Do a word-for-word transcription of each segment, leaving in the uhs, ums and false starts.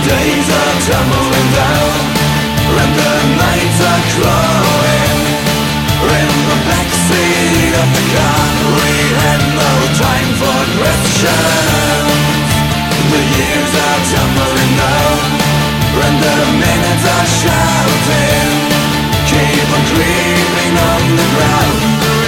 days are tumbling down, and the nights are crawling. In the backseat of the car, we had no time for questions. The years are tumbling down, and the minutes are shouting. Keep on creeping on the ground.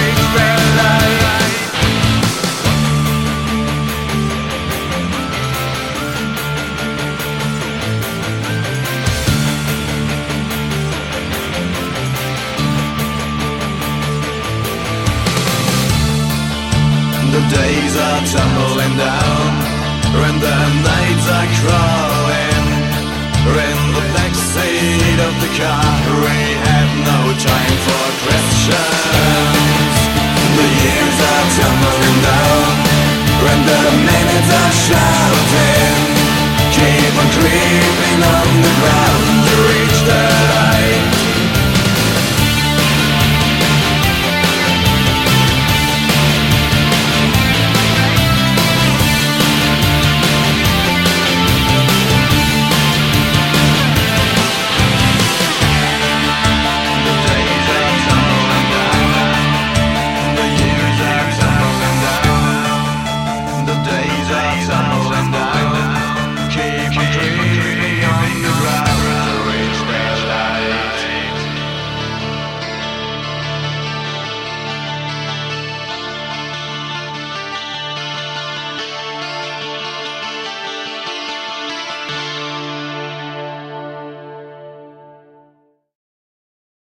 The days are tumbling down, and the nights are crawling. In the backseat of the car, we had no time for questions. The years are tumbling down, and the minutes are shouting. Keep on creeping on the ground.